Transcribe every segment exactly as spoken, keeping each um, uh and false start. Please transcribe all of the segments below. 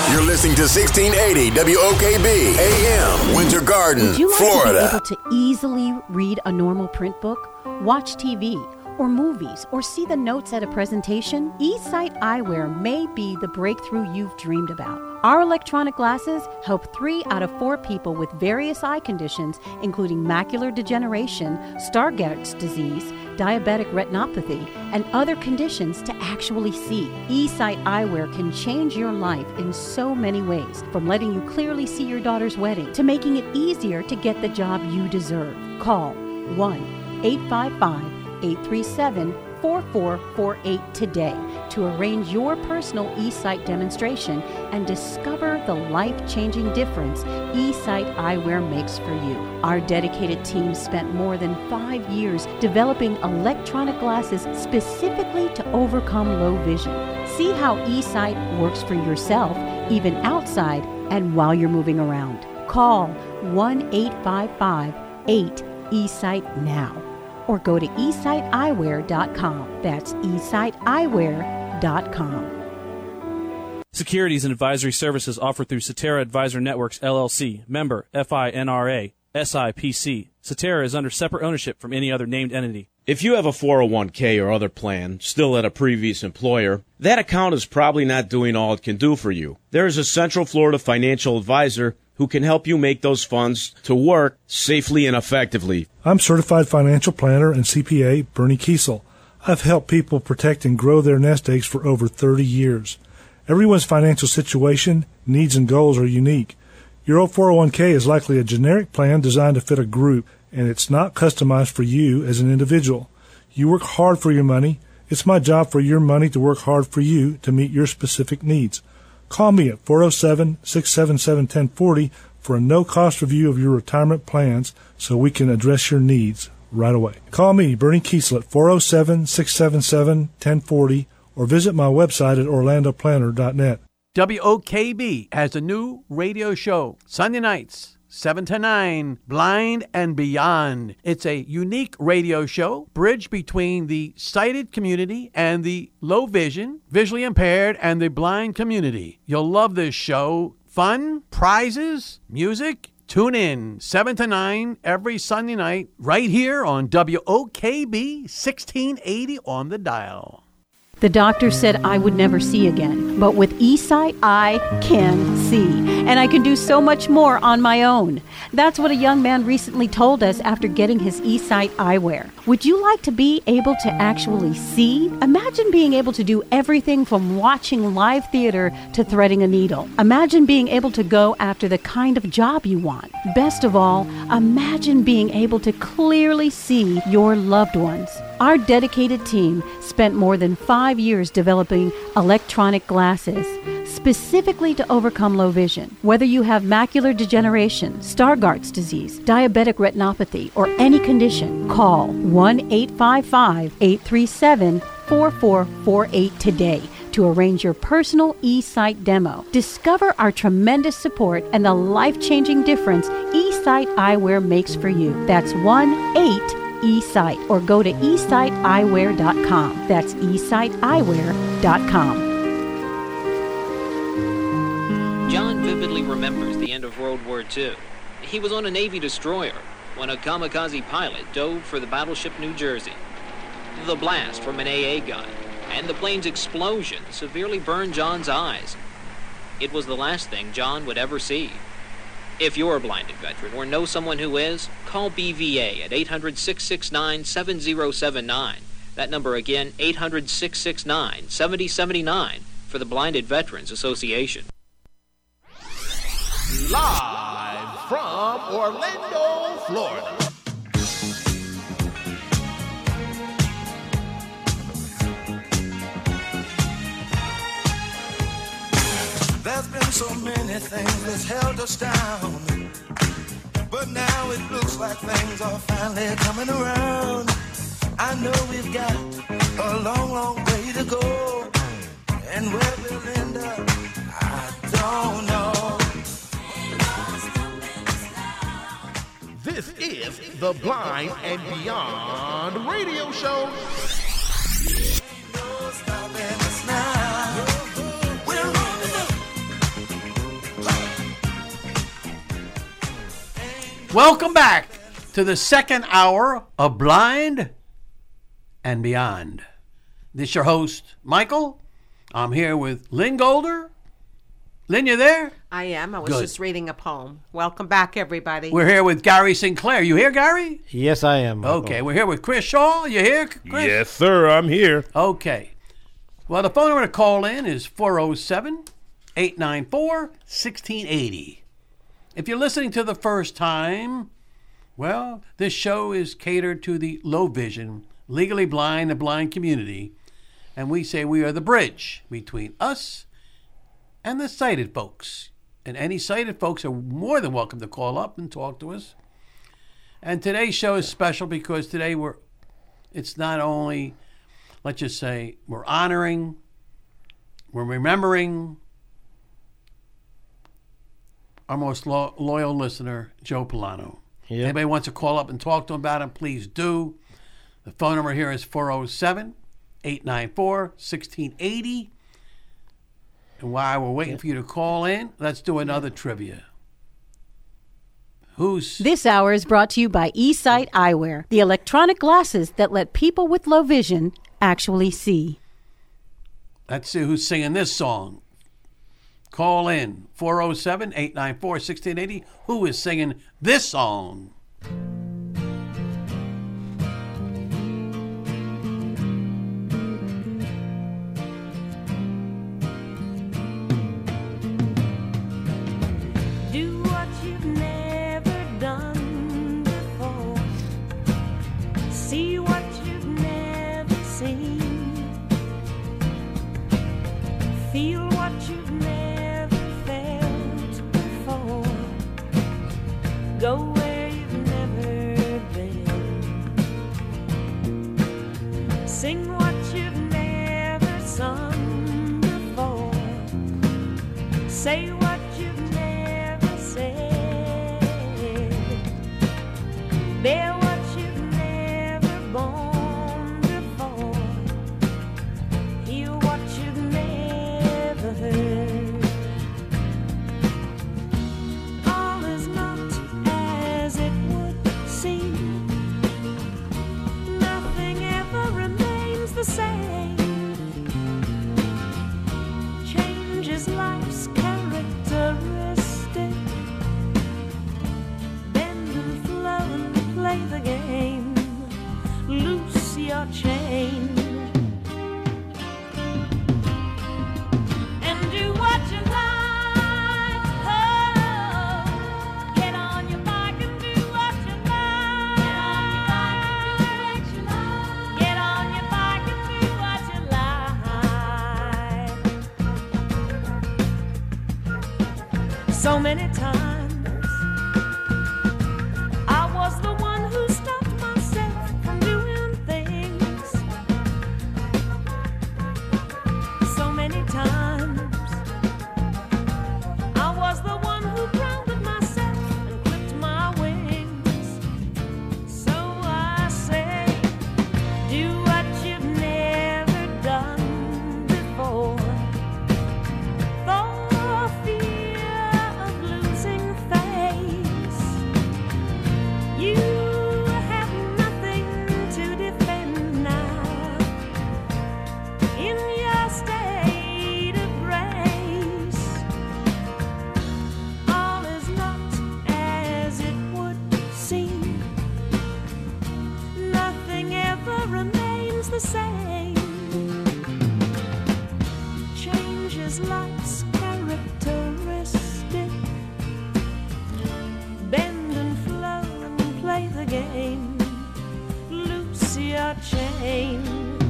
You're listening to sixteen eighty W O K B A M, Winter Garden, Would you like Florida. to be able to easily read a normal print book, watch T V, or movies, or see the notes at a presentation? eSight Eyewear may be the breakthrough you've dreamed about. Our electronic glasses help three out of four people with various eye conditions, including macular degeneration, Stargardt's disease, diabetic retinopathy, and other conditions to actually see. eSight Eyewear can change your life in so many ways, from letting you clearly see your daughter's wedding to making it easier to get the job you deserve. Call one eight five five, eight three seven, four four four eight today to arrange your personal eSight demonstration and discover the life-changing difference eSight Eyewear makes for you. Our dedicated team spent more than five years developing electronic glasses specifically to overcome low vision. See how eSight works for yourself, even outside and while you're moving around. Call one eight five five, eight, eSight now. Or go to e sight eyewear dot com. That's e sight eyewear dot com. Securities and advisory services offered through Cetera Advisor Networks, L L C, member FINRA, S I P C. Cetera is under separate ownership from any other named entity. If you have a four oh one k or other plan still at a previous employer, that account is probably not doing all it can do for you. There is a Central Florida financial advisor who can help you make those funds to work safely and effectively. I'm Certified Financial Planner and C P A Bernie Kiesel. I've helped people protect and grow their nest eggs for over thirty years. Everyone's financial situation, needs, and goals are unique. Your old four oh one k is likely a generic plan designed to fit a group, and it's not customized for you as an individual. You work hard for your money. It's my job for your money to work hard for you to meet your specific needs. Call me at four oh seven, six seven seven, one oh four oh for a no-cost review of your retirement plans so we can address your needs right away. Call me, Bernie Kiesel, at four oh seven, six seven seven, one oh four oh or visit my website at orlando planner dot net. W O K B has a new radio show, Sunday nights, seven to nine, Blind and Beyond. It's a unique radio show, bridge between the sighted community and the low vision, visually impaired, and the blind community. You'll love this show. Fun, prizes, music. Tune in seven to nine every Sunday night right here on W O K B sixteen eighty on the dial. The doctor said I would never see again, but with eSight, I can see, and I can do so much more on my own. That's what a young man recently told us after getting his eSight eyewear. Would you like to be able to actually see? Imagine being able to do everything from watching live theater to threading a needle. Imagine being able to go after the kind of job you want. Best of all, imagine being able to clearly see your loved ones. Our dedicated team spent more than five years developing electronic glasses specifically to overcome low vision. Whether you have macular degeneration, Stargardt's disease, diabetic retinopathy, or any condition, call one eight five five, eight three seven, four four four eight today to arrange your personal eSight demo. Discover our tremendous support and the life-changing difference eSight Eyewear makes for you. That's one eight eSight, or go to e sight eyewear dot com. That's e sight eyewear dot com. John vividly remembers the end of World War Two. He was on a Navy destroyer when a kamikaze pilot dove for the battleship New Jersey. The blast from an A A gun and the plane's explosion severely burned John's eyes. It was the last thing John would ever see. If you're a blinded veteran or know someone who is, call B V A at eight hundred, six six nine, seven zero seven nine. That number again, eight hundred, six six nine, seven zero seven nine for the Blinded Veterans Association. Live from Orlando, Florida. There's been so many things that's held us down, but now it looks like things are finally coming around. I know we've got a long, long way to go, and where we'll end up, I don't know. This is the Blind and Beyond radio show. Ain't no stopping us now. We're rolling up. Welcome back to the second hour of Blind and Beyond. This is your host, Michael. I'm here with Lynn Golder. Lynn, you there? I am. I was Good. just reading a poem. Welcome back, everybody. We're here with Gary Sinclair. You here, Gary? Yes, I am. Michael. Okay, we're here with Chris Shaw. You here, Chris? Yes, sir. I'm here. Okay. Well, the phone number to call in is four oh seven, eight nine four, one six eight oh. If you're listening to the first time, well, this show is catered to the low vision, legally blind, and blind community, and we say we are the bridge between us and the sighted folks. And any sighted folks are more than welcome to call up and talk to us. And today's show is special because today we're, it's not only, let's just say, we're honoring, we're remembering our most lo- loyal listener, Joe Polano. Yep. Anybody wants to call up and talk to him about him, please do. The phone number here is four oh seven, eight nine four, one six eight oh. And while we're waiting for you to call in, let's do another trivia. Who's... This hour is brought to you by eSight Eyewear, the electronic glasses that let people with low vision actually see. Let's see who's singing this song. Call in, four oh seven, eight nine four, one six eight oh. Who is singing this song? Do what you've never done before. See what you've never seen. Feel what you've never felt before. Go where you've never been. Sing what you've never sung before. Say what you've never said. Bear what you've never borne before. Hear what you've never heard. All is not as it would seem. Nothing ever remains the same. Change is life's characteristic. Bend and flow and play the game. Loose your chain. And do what you like. Oh, get on your bike and do what you like. Get on your bike and do what you like. So many times I was the one who stopped myself from doing things. So many times I was the one who grounded myself and clipped my wings. So I say, do what you've never done before. For fear of losing face, you have nothing to defend now. In your state of grace, all is not as it would seem. Nothing ever remains the same. Change is life's characteristic. Bend and flow and play the game. Loose your chain.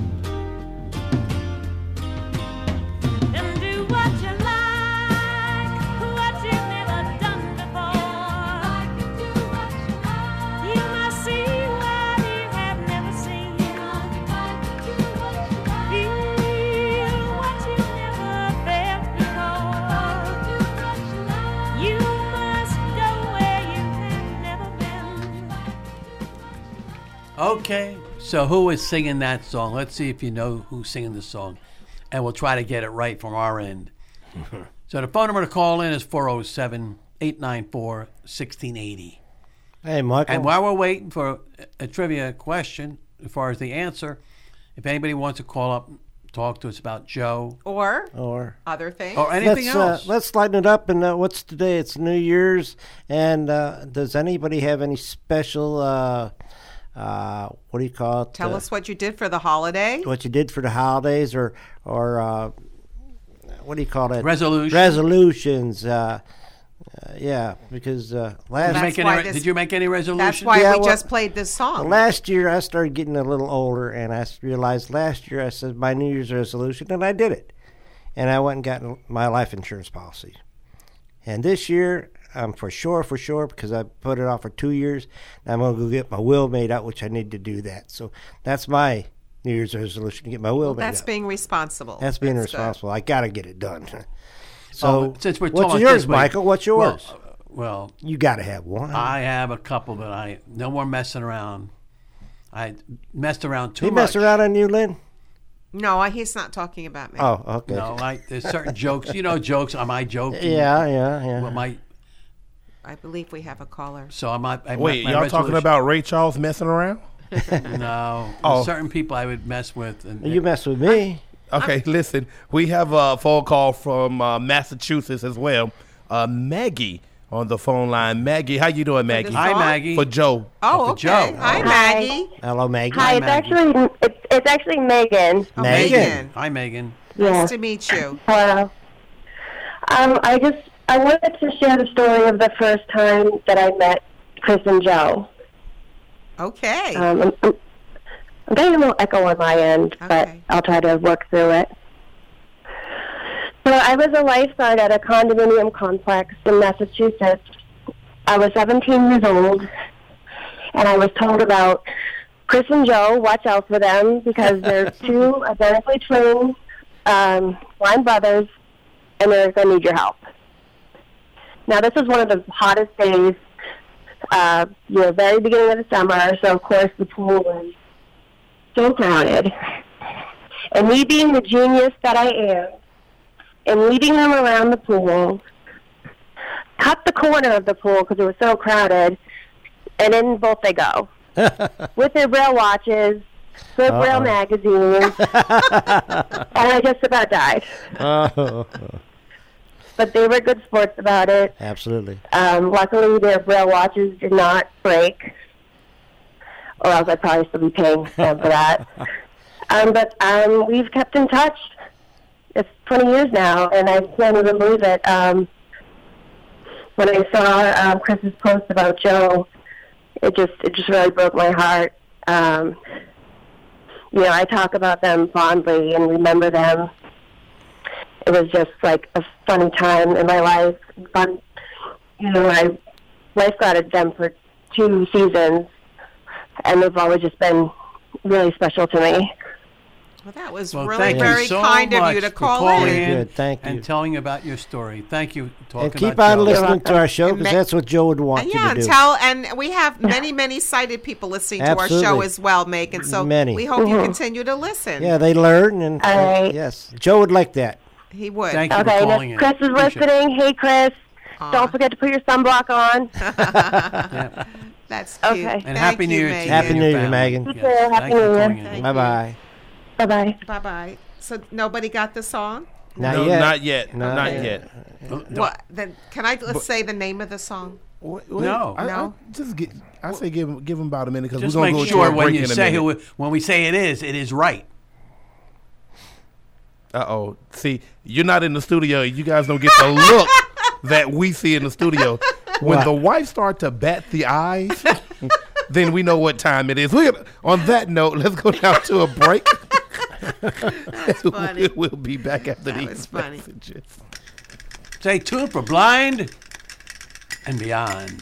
And do what you like, what you've never done before. You must see what you have never seen. Feel what you've never felt before. You must go where you have never been. Okay, so who is singing that song? Let's see if you know who's singing the song, and we'll try to get it right from our end. So the phone number to call in is four oh seven, eight nine four, one six eight oh. Hey, Michael. And while we're waiting for a trivia question, as far as the answer, if anybody wants to call up, talk to us about Joe. Or, or other things. Or anything let's, else. Uh, let's lighten it up. And uh, what's today? It's New Year's. And uh, does anybody have any special, uh, uh, what do you call it? Tell uh, us what you did for the holiday. What you did for the holidays, or, or uh, what do you call it? Resolutions. Resolutions. Uh, uh, yeah, because uh, last Did you, make any, this- did you make any resolutions? That's why Yeah, we well- just played this song. Last year, I started getting a little older, and I realized last year I said my New Year's resolution, and I did it. And I went and got my life insurance policy. And this year, I'm for sure, for sure, because I put it off for two years, and I'm going to go get my will made out, which I need to do that. So that's my New Year's resolution, to get my will Well, made that's out. being responsible. That's being That's good. responsible. I got to get it done. So Oh, since we're what's talking yours, this way- Michael? What's yours? Well, uh, well you got to have one. I have a couple, but I no more messing around. I messed around too He much. messed around on you, Lynn? No, I- he's not talking about me. Oh, okay. No, I, there's certain jokes. You know, jokes. Am I joking? Yeah, yeah, yeah. Well, my, I believe we have a caller. so am I. I Wait, my y'all talking resolution- about Ray Charles messing around? No. Oh. There's certain people I would mess with. And You mess with me. Okay, listen. We have a phone call from uh, Massachusetts as well. Uh, Maggie on the phone line. Maggie, how you doing, Maggie? this Hi, song? Maggie. For Joe. Oh, for okay. Joe. Hi, Oh. Maggie. Hello, Maggie. Hi, it's Maggie. actually it's, it's actually Megan. Oh, Megan. Megan. Hi, Megan. Yeah. Nice to meet you. Hello. Um, I just I wanted to share the story of the first time that I met Chris and Joe. Okay. Um, I'm, I'm, I'm getting a little echo on my end, but Okay. I'll try to work through it. So I was a lifeguard at a condominium complex in Massachusetts. I was seventeen years old, and I was told about Chris and Joe. Watch out for them because they're two identically twin um, blind brothers, and they're going to need your help. Now, this was one of the hottest days, uh, you know, very beginning of the summer, so of course the pool was so crowded. And me being the genius that I am, and leading them around the pool, cut the corner of the pool because it was so crowded, and in both they go. With their Braille watches, with Uh-oh. Braille magazines, and I just about died. Oh, But they were good sports about it. absolutely. Um, luckily, their Braille watches did not break, or else I'd probably still be paying them for that. Um, but um, we've kept in touch. It's twenty years now, and I can't even believe it. Um, when I saw um, Chris's post about Joe, it just it just really broke my heart. Um, you know, I talk about them fondly and remember them. It was just like a funny time in my life. Fun, you know, I lifeguarded them for two seasons, and they've always just been really special to me. Well, that was Well, really thank you very so kind of much you to for call calling in. Good, thank you. And telling about your story. Thank you. for Talking And keep about on Joe. listening to our show And because ma- that's what Joe would want And you yeah, to and do. tell, and we have many, many sighted people listening to our show Absolutely. as well, Megan. So Many. we hope you Mhm. continue to listen. Yeah, they learn, and All right. yes, Joe would like that. He would. Thank you Okay, for and calling if in. Chris is Appreciate it. listening, hey Chris, Aw. don't forget to put your sunblock on. Yeah. That's cute. Okay. And Thank Happy New you, Year to Megan. you Happy and New your Year, family. Megan. You Yes. too. Thank Happy you for New Year. calling in. Thank Bye bye. Bye bye. Bye bye. So nobody got the song? Not no, yet. not yet. No. Not Yeah. yet. What? Then can I let's say the name of the song? Wait, wait, No. I, No. I just get. I say give him give him about a minute because Just we're gonna make go sure to a when break you in a say minute. who, when we say it is, it is right. Uh oh. See, you're not in the studio. You guys don't get the look that we see in the studio. When What? the wife start to bat the eyes, then we know what time it is. We're gonna, on that note, let's go down to a break. That's funny. We'll be back after That these was funny. messages. Stay tuned for Blind and Beyond.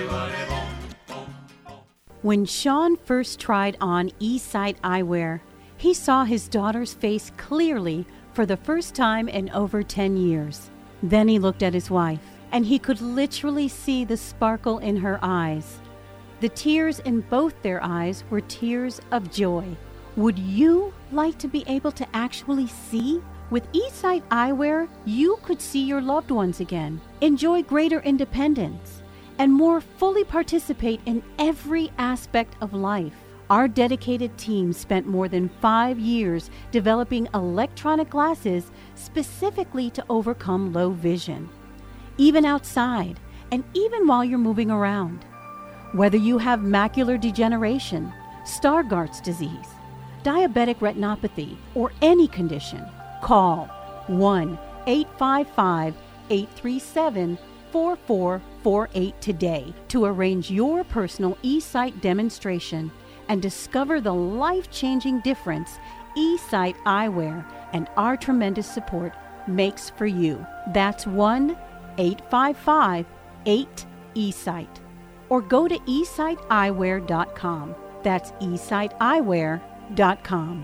When Sean first tried on Eastside Eyewear, He saw his daughter's face clearly for the first time in over ten years. Then he looked at his wife, and he could literally see the sparkle in her eyes. The tears in both their eyes were tears of joy. Would you like to be able to actually see? With eSight Eyewear, you could see your loved ones again, enjoy greater independence, and more fully participate in every aspect of life. Our dedicated team spent more than five years developing electronic glasses specifically to overcome low vision, even outside and even while you're moving around. Whether you have macular degeneration, Stargardt's disease, diabetic retinopathy, or any condition, call one eight five five, eight three seven, four four four eight today to arrange your personal eSight demonstration and discover the life-changing difference eSight Eyewear and our tremendous support makes for you. That's one eight five five, eight, E SIGHT. Or go to e sight eyewear dot com. That's e sight eyewear dot com.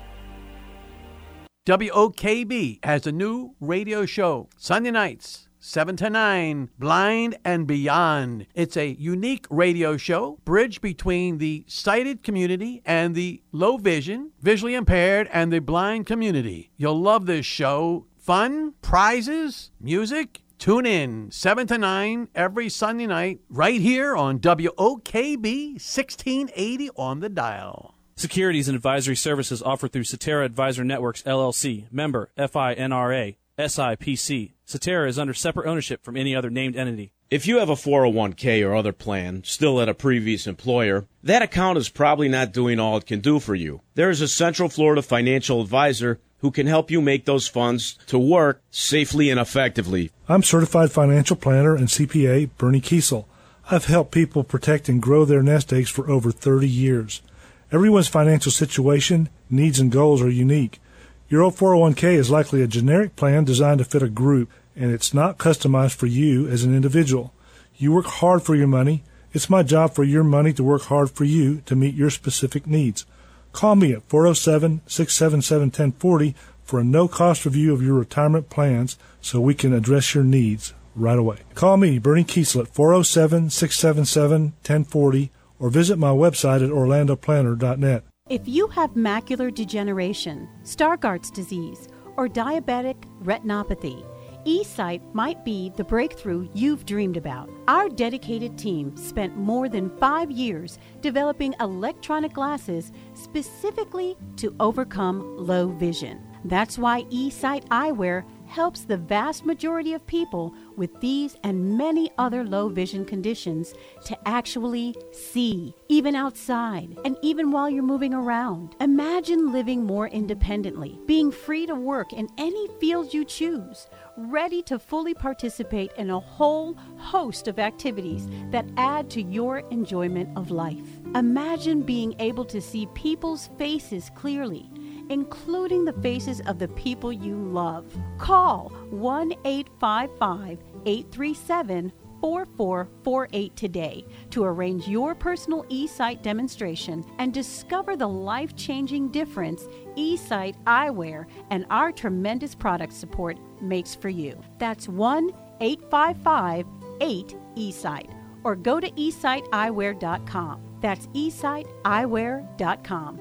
W O K B has a new radio show, Sunday nights, seven to nine, Blind and Beyond. It's a unique radio show, bridge between the sighted community and the low vision, visually impaired, and the blind community. You'll love this show. Fun, prizes, music. Tune in seven to nine every Sunday night right here on W O K B sixteen eighty on the dial. Securities and advisory services offered through Cetera Advisor Networks, L L C, member F I N R A, S I P C. Cetera is under separate ownership from any other named entity. If you have a four oh one k or other plan still at a previous employer, that account is probably not doing all it can do for you. There is a Central Florida financial advisor who can help you make those funds to work safely and effectively. I'm certified financial planner and C P A Bernie Kiesel. I've helped people protect and grow their nest eggs for over thirty years. Everyone's financial situation, needs, and goals are unique. Your old four oh one k is likely a generic plan designed to fit a group, and it's not customized for you as an individual. You work hard for your money. It's my job for your money to work hard for you to meet your specific needs. Call me at four oh seven, six seven seven, one oh four oh for a no-cost review of your retirement plans so we can address your needs right away. Call me, Bernie Kiesel, at four oh seven, six seven seven, one oh four oh or visit my website at orlando planner dot net. If you have macular degeneration, Stargardt's disease, or diabetic retinopathy, eSight might be the breakthrough you've dreamed about. Our dedicated team spent more than five years developing electronic glasses specifically to overcome low vision. That's why eSight Eyewear helps the vast majority of people with these and many other low vision conditions to actually see, even outside, and even while you're moving around. Imagine living more independently, being free to work in any field you choose, ready to fully participate in a whole host of activities that add to your enjoyment of life. Imagine being able to see people's faces clearly, including the faces of the people you love. Call one eight five five, eight three seven, four four four eight today to arrange your personal eSight demonstration and discover the life-changing difference eSight Eyewear and our tremendous product support makes for you. That's one eight five five, eight, E SIGHT or go to e sight eyewear dot com. That's e sight eyewear dot com.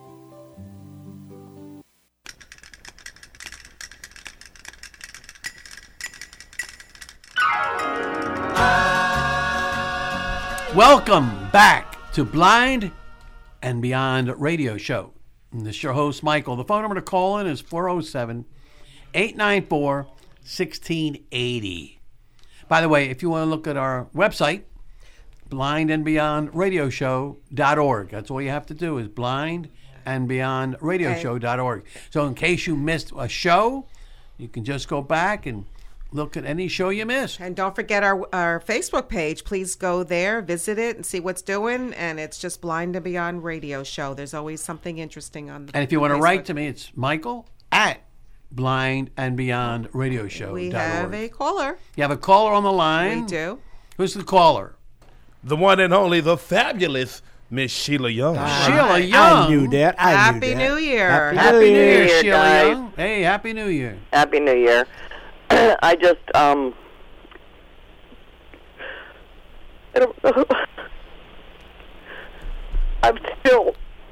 Welcome back to Blind and Beyond Radio Show. And this is your host, Michael. The phone number to call in is four oh seven, eight nine four, one six eight oh. By the way, if you want to look at our website, blind and beyond radio show dot org. That's all you have to do is blind and beyond radio show dot org. So in case you missed a show, you can just go back and look at any show you missed. And don't forget our our Facebook page. Please go there, visit it, and see what's doing. And it's just Blind and Beyond Radio Show. There's always something interesting on the And if you want Facebook. to write to me, it's Michael at blind and beyond radio show dot org. We have a caller. You have a caller on the line? We do. Who's the caller? The one and only, the fabulous Miss Sheila Young. Sheila Young. I knew that. I Happy knew that. New Year. Happy, Happy New New Year. Year, Year, Sheila guys. Young. Hey, Happy New Year. Happy New Year. I just, um, I don't know. I'm still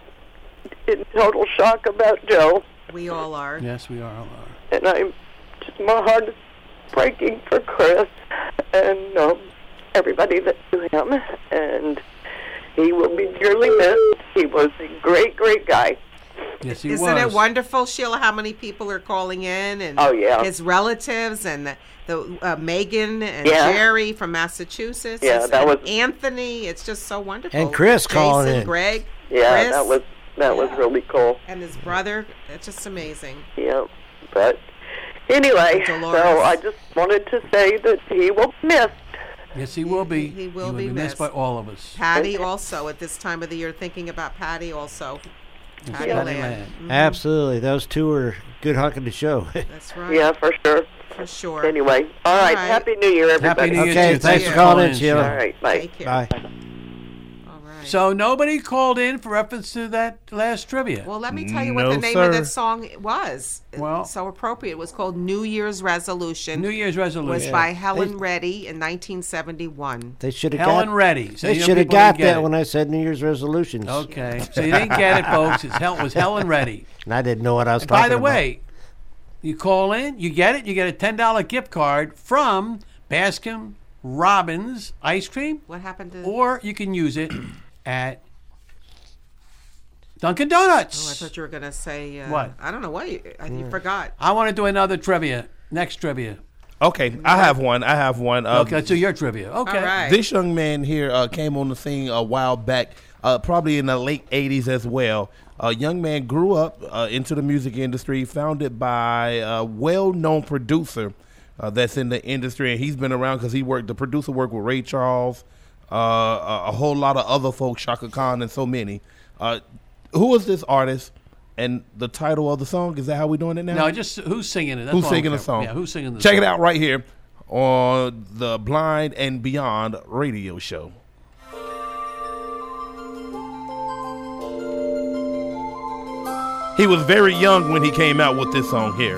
in total shock about Joe, We all are. Yes, we are. and I'm just, my heart is breaking for Chris and um, everybody that knew him, and he will be dearly missed. He was a great, great guy. Yes, he Isn't was. it wonderful, Sheila, how many people are calling in? And Oh, yeah. his relatives and the, the uh, Megan and Yeah. Jerry from Massachusetts. Yeah, and that was- Anthony. It's just so wonderful. And Chris Jason, calling in. Greg. Yeah, Chris, that was that was really cool. and his brother. It's just amazing. Yeah, but anyway, Dolores. so I just wanted to say that he will be missed. Yes, he will be. He will be be missed by missed. all of us. Patty also at this time of the year, thinking about Patty also. Patty Patty Land. Land. Mhm. Absolutely. Those two are good hunk of the show. That's right. Yeah, for sure. For sure. Anyway, all right. right. Happy New Year, everybody. Happy New Year Okay, to you. thanks for for calling in, in, Sheila. All right, bye. Take care. Bye. All right. So nobody called in for reference to that last trivia. Well, let me tell you what No, the name sir. of that song was. Well- It's so appropriate. It was called New Year's Resolution. New Year's It was resolution. by Helen They- Reddy in nineteen seventy-one. They should have Helen got. Reddy. So They you know should have people got didn't get that it. when I said New Year's resolutions. Okay, so you didn't get it, folks. It's Hel- it was Helen Reddy. And I didn't know what I was And talking by the about. way, you call in, you get it, you get a ten dollar gift card from Baskin Robbins Ice Cream, What happened to? or you can use it at Dunkin' Oh, I Donuts. thought you were gonna say uh, What? I don't know what you, uh, you forgot. I want to do another trivia. Next trivia. Okay, I have one. I have one. Uh, Okay, so your trivia. Okay. All right. This young man here uh, came on the scene a while back, uh, probably in the late eighties as well. A young man grew up uh, into the music industry, founded by a well-known producer uh, that's in the industry, and he's been around because he worked. The producer worked with Ray Charles, uh, a, a whole lot of other folks, Shaka Khan, and so many. Uh, who is this artist? And the title of the song, is that how we doing it now? No, just who's singing it? That's Who's all I'm singing the care- song? Yeah, who's singing the Check song? it out right here on the Blind and Beyond radio show. He was very young when he came out with this song here.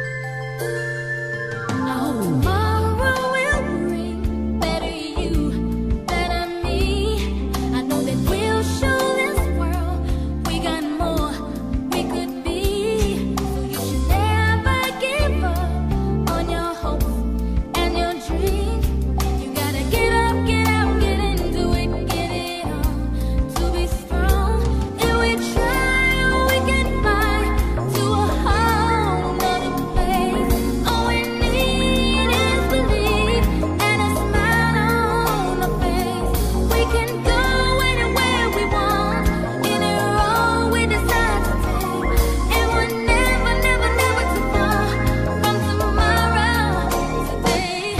Tomorrow will bring better you, better me. I know that we'll show this world we got more we could be. So you should never give up on your hopes and your dreams. You gotta get up, get out, get into it, get it on to be strong. If we try, we can find to a whole nother place. All we need is belief and a smile on our face. We can go anywhere we want, any road we decide to take, and we're never, never, never too far from tomorrow today.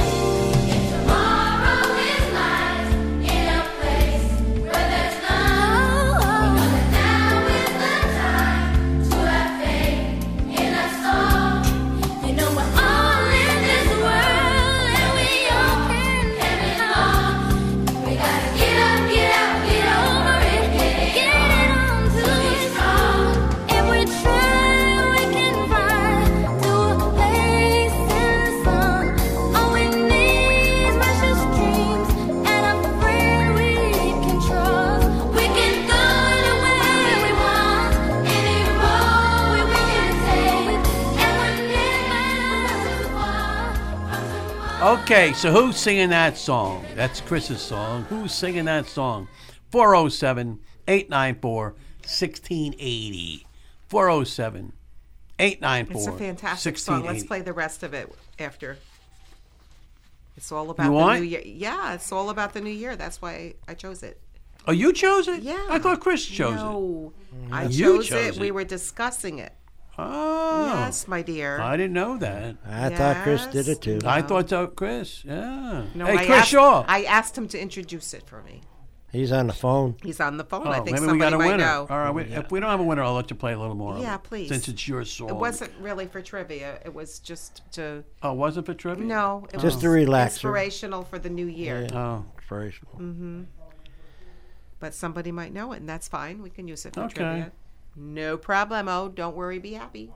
Tomorrow is light in a place where there's none. Now is the time to have faith in us all. You know we're all in this world, and we all can have it all. We gotta get up, get out, get over it, get it on to be strong. If we try, we can find to a place in the sun. All we need is precious dreams and a friend we can trust. We can go anywhere we want, any road we can take, and we're never too far from tomorrow. Okay, so who's singing that song? That's Chris's song. Who's singing that song? four oh seven, eight nine four, one six eight oh. four oh seven, eight nine four, It's a fantastic song. Let's play the rest of it after. It's all about You the want? new year. Yeah, it's all about the new year. That's why I chose it. Oh, you chose it? Yeah. I thought Chris chose it. No, I You chose, chose it. We it. were discussing it. Oh. Yes, my dear. I didn't know that. I thought Chris did it too. I thought so, Chris. Yeah. No, hey, I Chris asked, Shaw. I asked him to introduce it for me. He's on the phone. He's on the phone. Oh, I think maybe we somebody got a might winner. know. All right. We, If we don't have a winner, I'll let you play a little more. of Yeah, it, please. Since it's your song. It wasn't really for trivia. It was just to. Oh, was it for trivia? No, it Just was to relax her. inspirational for the new year. Oh, inspirational. Mm-hmm. but somebody might know it, and that's fine. We can use it for Okay. trivia. No problemo. Don't worry. Be happy.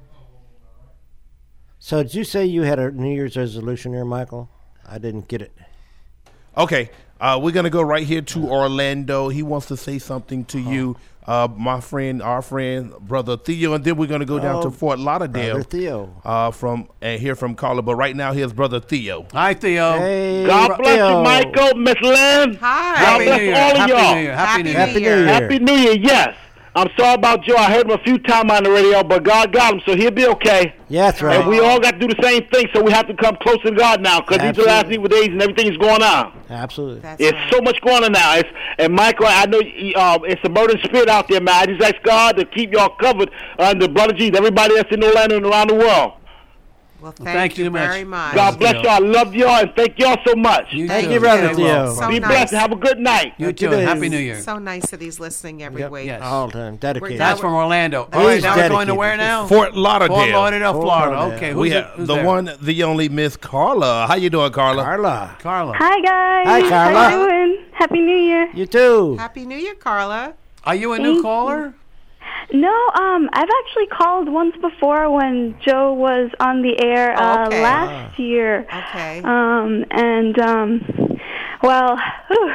So did you say you had a New Year's resolution there, Michael? I didn't get it. Okay, uh, we're gonna go right here to Orlando. He wants to say something to you, uh, my friend, our friend, brother Theo, and then we're gonna go down Oh, to Fort Lauderdale. Brother Theo. uh, from and hear from Carla. But right now, here's brother Theo. Hi, Theo. Hey, God bless Theo. you, Michael, Miss Lynn. Hi. God Happy bless New Year. all of Happy y'all. New Year. Happy New Year. Happy New Year. Happy New Year. Yes. I'm sorry about Joe. I heard him a few times on the radio, but God got him, so he'll be okay. Yeah, that's right. And we all got to do the same thing, so we have to come closer to God now, because these are the last Absolutely. evil days and everything's going on. Absolutely. That's It's right. so much going on now. It's, and Michael, I know uh, it's a murdering spirit out there, man. I just ask God to keep y'all covered under the blood of Jesus. Everybody that's in Orlando and around the world. Well, thank, Well, thank you you much. very much. God bless y'all. I love y'all and thank y'all so much. You Thank too. you, brother Stay Theo. well. So Be nice. blessed and have a good night. You too. Today Happy is- New Year. So nice that he's listening every Yep. week. Yes. All the time. Dedicated. We're- That's from Orlando. All He's right, now we're going to dedicated. where now? Fort Lauderdale. Fort Lauderdale, Fort Florida. Lauderdale. Okay, who's, we it- have who's the there? one, the only Miss Carla. How you doing, Carla? Carla. Carla. Hi, guys. Hi, Carla. How you doing? Happy New Year. You too. Happy New Year, Carla. Are you a new Thank caller? No, um, I've actually called once before when Joe was on the air uh, Okay. last year. Okay. Um, and, um, well, whew,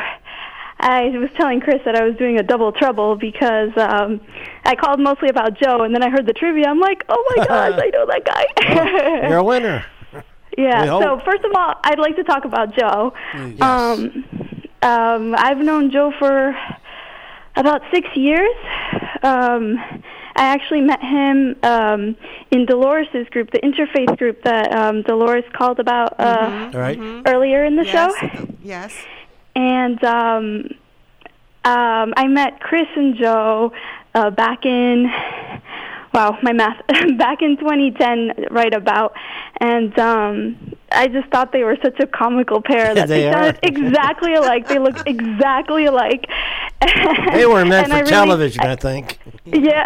I was telling Chris that I was doing a double trouble because um, I called mostly about Joe, and then I heard the trivia. I'm like, oh my gosh, I know that guy. You're a winner. Yeah. We hope. So first of all, I'd like to talk about Joe. Yes. Um, um, I've known Joe for about six years. Um, I actually met him um, in Dolores' group, the interfaith group that um, Dolores called about uh, All right. earlier in the Yes. show. Yes. And um, um, I met Chris and Joe uh, back in, wow, my math, back in twenty ten, right about. And um, I just thought they were such a comical pair that They they, are. sounded exactly alike. They look exactly alike. They were meant And for I really- television, I think. Yeah,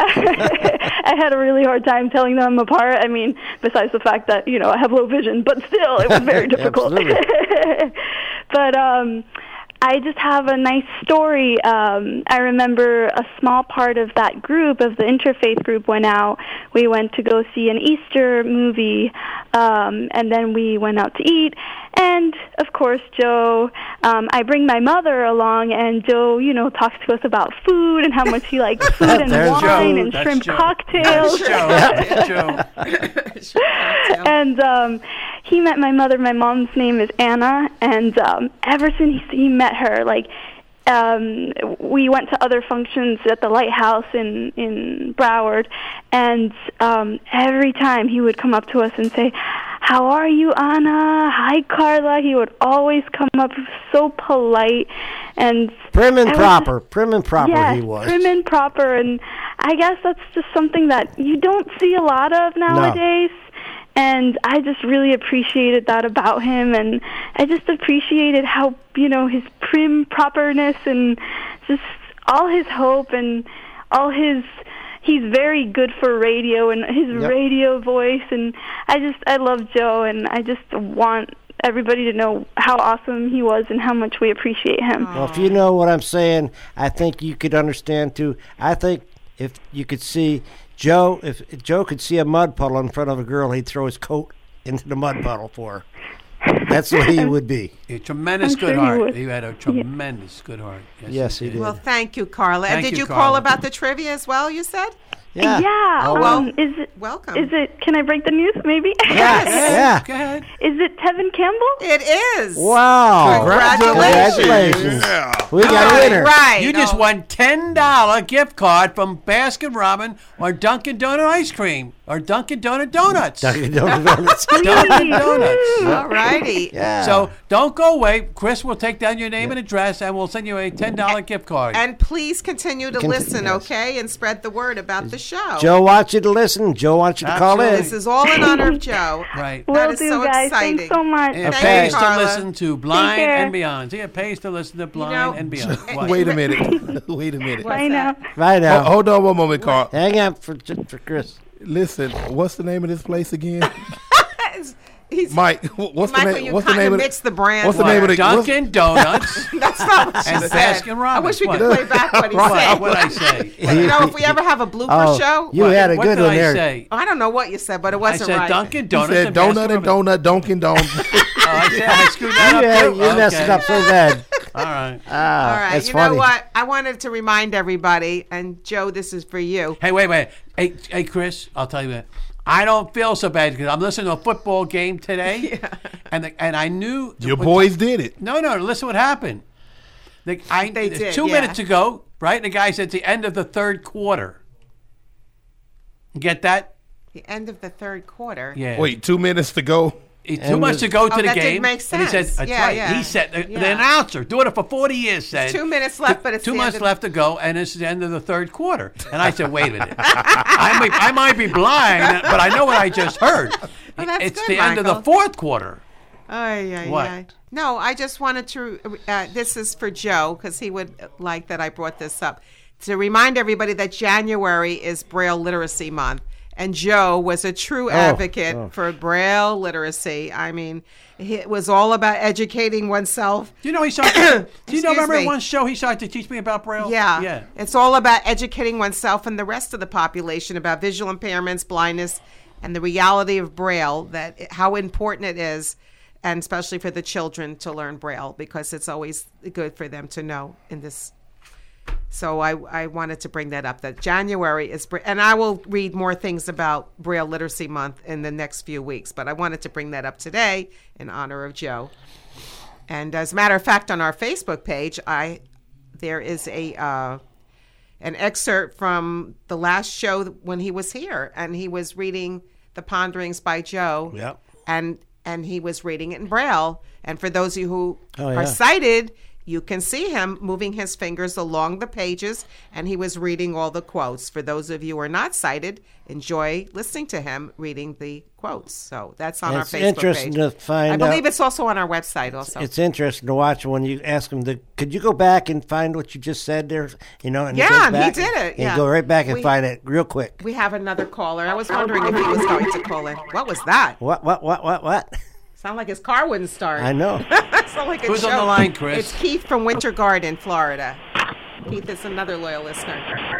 I had a really hard time telling them apart. I mean, besides the fact that, you know, I have low vision, but still, it was very difficult. But um, I just have a nice story. Um, I remember a small part of that group, of the interfaith group, went out. We went to go see an Easter movie, um, and then we went out to eat. And, of course, Joe, um, I bring my mother along, and Joe, you know, talks to us about food and how much he likes food and There's wine Joe. and That's shrimp Joe. cocktails. That's Joe. That's Joe. And um, he met my mother. My mom's name is Anna, and um, ever since he, he met her, like, um, we went to other functions at the Lighthouse in in Broward, and um, every time he would come up to us and say, "How are you, Anna? Hi, Carla." He would always come up so polite and Prim and I was proper. Prim and proper yes, he was. prim and proper, and I guess that's just something that you don't see a lot of nowadays. And I just really appreciated that about him, and I just appreciated how, you know, his prim properness and just all his hope and all his, he's very good for radio and his Yep. radio voice, and I just, I love Joe, and I just want everybody to know how awesome he was and how much we appreciate him. Well, if you know what I'm saying, I think you could understand too. I think if you could see Joe, if, if Joe could see a mud puddle in front of a girl, he'd throw his coat into the mud puddle for her. That's the way he would be. A tremendous I'm good sure he heart. would. He had a tremendous good heart. Yes, he did. Well, thank you, Carla. And Thank did you, you, call Carla. about the trivia as well, you said? Yeah. Yeah. Oh, um, well. is it? Welcome. Is it? Can I break the news? Maybe. Yes. Yeah. Go ahead. Is it Tevin Campbell? It is. Wow. Congratulations. Congratulations. Yeah. We got a Right, winner. Right. You no. just won ten dollar gift card from Baskin Robbins or Dunkin' Donut ice cream or Dunkin' Donut donuts. Dunkin' Donuts. Dunkin' Donuts. All righty. Yeah. So don't go away. Chris will take down your name and address, and we'll send you a ten dollar gift card. And please continue to Conti- listen, yes. okay? And spread the word about the show. Joe wants you to listen. Joe wants you to call Absolutely. in. This is all in honor of Joe. Right. Will That is do, so guys. exciting. Thanks so much. It Thank pays you, to Carla. listen to Blind care. and Beyond. See, it pays to listen to Blind know- and Beyond. What? Wait a minute. Wait a minute. I know. Right Ho- now. hold on one moment, Carl. Hang up for for Chris. Listen, what's the name of this place again? It's, he's, Mike, what's the Michael, name? you What's the kinda name of the- mixed the brand. what's the name of the- Dunkin' Donuts? That's not what she and said. Baskin Robbins. I wish we What? could play back what he Right, said. what'd I say? You know, if we ever have a blooper Oh, show. you had a what good did one I there. say? I don't know what you said, but it I wasn't said right. Dunkin' You Donuts said and donut Baskin and donut, Dunkin' Donuts. Oh, I said I screwed that You, up had- too? you messed it Okay. up so bad. All right. Ah, All right. that's You funny. know what? I wanted to remind everybody, and Joe, this is for you. Hey, wait, wait. Hey, hey, Chris, I'll tell you that. I don't feel so bad because I'm listening to a football game today, and the, and I knew Your boys did it. No, no. Listen, what happened? The, I, They did, two yeah. minutes ago, right? The guy said it's the end of the third quarter. You get that? The end of the third quarter. Yeah. Wait, two minutes to go. He, too much to go to Oh, the that game. did make And he said, sense. that's Yeah, right. yeah. He said, the, the Yeah. announcer, doing it for forty years, said. Two minutes left, but it's two the months end of- left to go, and it's the end of the third quarter. And I said, wait a minute. I, might, I might be blind, but I know what I just heard. Oh, that's it's good, the end of the Michael. fourth quarter. Ay, ay, What? ay. No, I just wanted to. Uh, this is for Joe because he would like that I brought this up to remind everybody that January is Braille Literacy Month, and Joe was a true advocate oh. for Braille literacy. I mean, it was all about educating oneself. Do you know he started? do you Excuse know? Remember me. one show he started to teach me about Braille? Yeah. yeah. It's all about educating oneself and the rest of the population about visual impairments, blindness, and the reality of Braille, that it- how important it is, and especially for the children to learn Braille, because it's always good for them to know in this. So I, I wanted to bring that up, that January is, Bra- and I will read more things about Braille Literacy Month in the next few weeks, but I wanted to bring that up today in honor of Joe. And as a matter of fact, on our Facebook page, I there is a uh, an excerpt from the last show when he was here, and he was reading The Ponderings by Joe. Yep. And and he was reading it in Braille. And for those of you who Oh, are yeah. sighted, you can see him moving his fingers along the pages, and he was reading all the quotes. For those of you who are not sighted, enjoy listening to him reading the quotes. So that's on It's our Facebook interesting page. to find I believe out- it's also on our website also. It's interesting to watch when you ask him to. Could you go back and find what you just said there? You know, and Yeah, goes and he back did and- it, And yeah. go right back and We- find it real quick. We have another caller. I was wondering if he was going to call in. What was that? What? What? What? What? What? Sound like his car wouldn't start. I know. Sound like a Who's on joke. the line, Chris? It's Keith from Winter Garden, Florida. Keith is another loyal listener.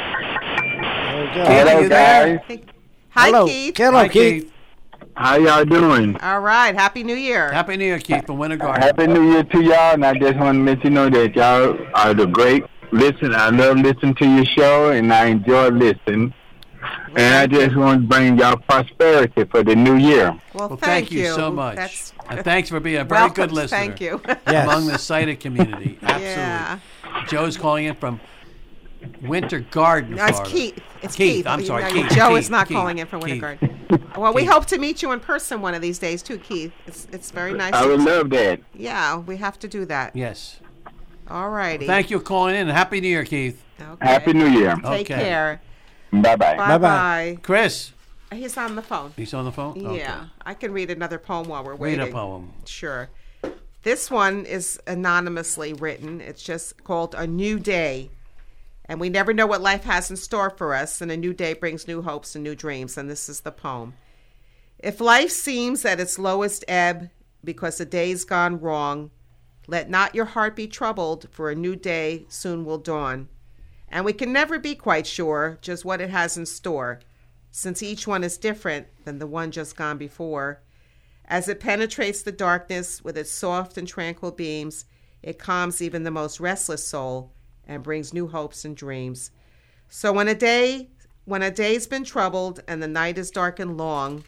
There we go. Keith, are you there? Hi, Hello. Keith. Hello, Hi, Keith. How y'all doing? All right. Happy New Year. Happy New Year, Keith from Winter Garden. Happy New Year to y'all, and I just want to let you know that y'all are the great listener. I love listening to your show, and I enjoy listening. And I just want to bring y'all prosperity for the new year. Well, Well, thank, thank you so much. That's And thanks for being a very welcome. good listener. Thank you. Yes. Among the sighted community. Absolutely. Yeah. Joe's calling in from Winter Garden, No, it's Florida. Keith. It's Keith, Keith. I'm You sorry, know, Keith. Joe Keith, is not Keith, calling in from Winter Keith. Garden. Well, we Keith. hope to meet you in person one of these days too, Keith. It's it's very nice. I would love that. Yeah, we have to do that. Yes. All righty. Thank you for calling in. Happy New Year, Keith. Okay. Happy New Year. Take Okay. care. Bye-bye. Bye bye. Chris, He's on the phone. he's on the phone? Okay. Yeah, I can read another poem while we're Read waiting. a poem. Sure. This one is anonymously written. It's just called A New Day. And we never know what life has in store for us, and a new day brings new hopes and new dreams. And this is the poem. If life seems at its lowest ebb because the day's gone wrong, let not your heart be troubled, for a new day soon will dawn. And we can never be quite sure just what it has in store, since each one is different than the one just gone before. As it penetrates the darkness with its soft and tranquil beams, it calms even the most restless soul and brings new hopes and dreams. So when a day, when a day's been troubled and the night is dark and long,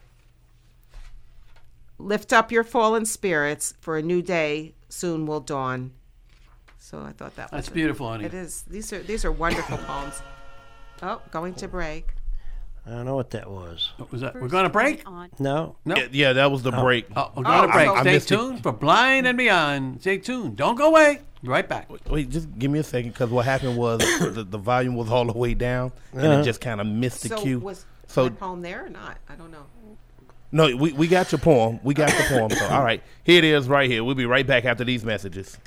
lift up your fallen spirits, for a new day soon will dawn. So I thought that was That's beautiful, honey. It is. These are these are wonderful poems. Oh, going to break. I don't know what that was. What was that? We're going to break? No. No. Yeah, yeah, that was the break. Oh, we're going to break. I Stay missed it. tuned for Blind and Beyond. Stay tuned. Don't go away. Be right back. Wait, just give me a second, because what happened was the, the volume was all the way down, and Uh-huh. it just kind of missed the so cue. was So my poem there or not? I don't know. no, we we got your poem. We got the poem. So all right, here it is, right here. We'll be right back after these messages.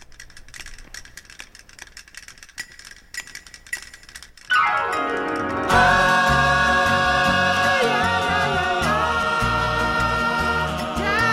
Yeah.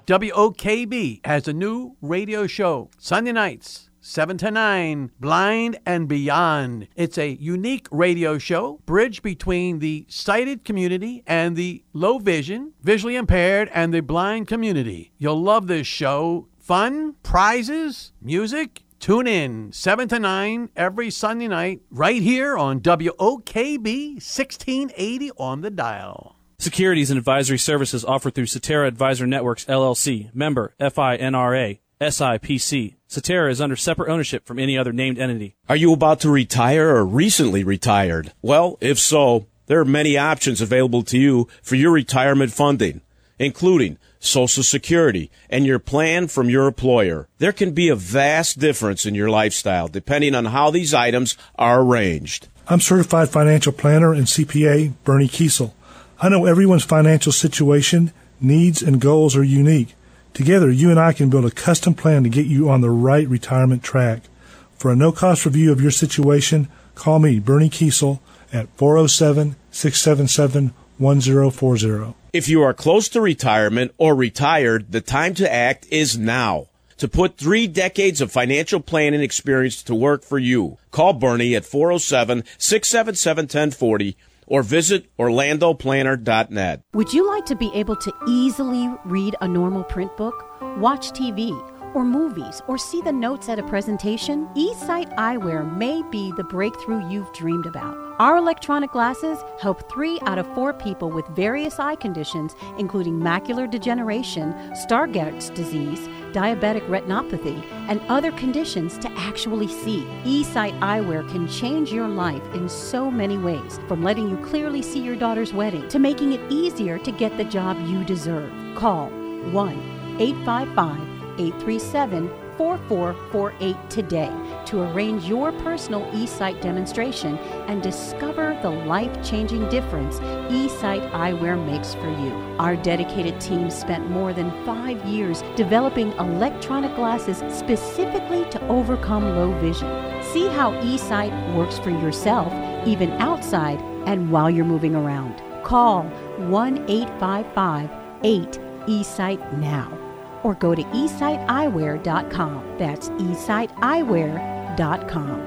W O K B has a new radio show, Sunday nights, seven to nine, Blind and Beyond. It's a unique radio show, bridge between the sighted community and the low vision, visually impaired, and the blind community. You'll love this show. Fun, prizes, music. Tune in seven to nine every Sunday night right here on W O K B sixteen eighty on the dial. Securities and advisory services offered through Cetera Advisor Networks, L L C, member F I N R A, S I P C. Cetera is under separate ownership from any other named entity. Are you about to retire or recently retired? Well, if so, there are many options available to you for your retirement funding, including Social Security and your plan from your employer. There can be a vast difference in your lifestyle depending on how these items are arranged. I'm certified financial planner and C P A Bernie Kiesel. I know everyone's financial situation, needs, and goals are unique. Together, you and I can build a custom plan to get you on the right retirement track. For a no-cost review of your situation, call me, Bernie Kiesel, at four oh seven, six seven seven, one oh four oh. If you are close to retirement or retired, the time to act is now. To put three decades of financial planning experience to work for you, call Bernie at four oh seven, six seven seven, one oh four oh or visit orlando planner dot net. Would you like to be able to easily read a normal print book, watch T V, or movies, or see the notes at a presentation? eSight Eyewear may be the breakthrough you've dreamed about. Our electronic glasses help three out of four people with various eye conditions, including macular degeneration, Stargardt's disease, diabetic retinopathy, and other conditions to actually see. eSight Eyewear can change your life in so many ways, from letting you clearly see your daughter's wedding to making it easier to get the job you deserve. Call one eight five five, eight three seven, four four four eight today to arrange your personal eSight demonstration and discover the life-changing difference eSight Eyewear makes for you. Our dedicated team spent more than five years developing electronic glasses specifically to overcome low vision. See how eSight works for yourself, even outside and while you're moving around. Call one eight five five, eight, eSight now. Or go to e sight eyewear dot com. That's e sight eyewear dot com.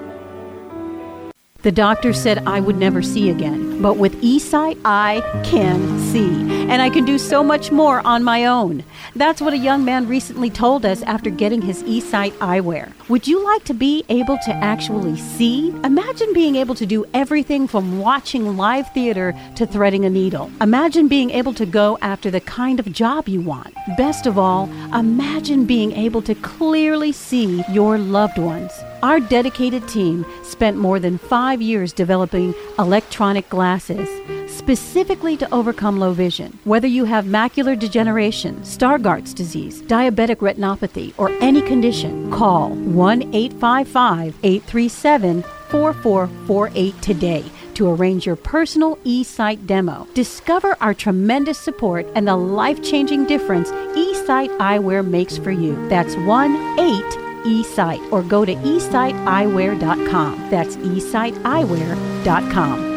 The doctor said I would never see again, but with eSight, I can see, and I can do so much more on my own. That's what a young man recently told us after getting his eSight eyewear. Would you like to be able to actually see? Imagine being able to do everything from watching live theater to threading a needle. Imagine being able to go after the kind of job you want. Best of all, imagine being able to clearly see your loved ones. Our dedicated team spent more than five years developing electronic glasses specifically to overcome low vision. Whether you have macular degeneration, Stargardt's disease, diabetic retinopathy, or any condition, call one eight five five, eight three seven, four four four eight today to arrange your personal eSight demo. Discover our tremendous support and the life-changing difference eSight Eyewear makes for you. That's one eight eSight, or go to e sight eyewear dot com. That's e sight eyewear dot com.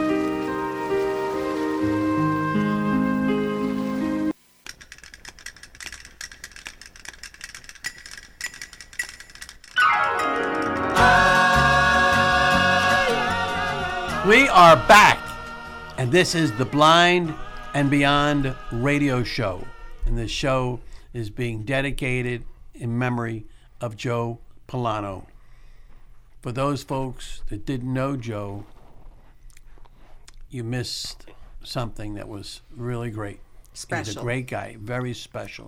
We are back, and this is the Blind and Beyond radio show. And this show is being dedicated in memory of Joe Polano. For those folks that didn't know Joe, you missed something that was really great. Special. He's a great guy, very special.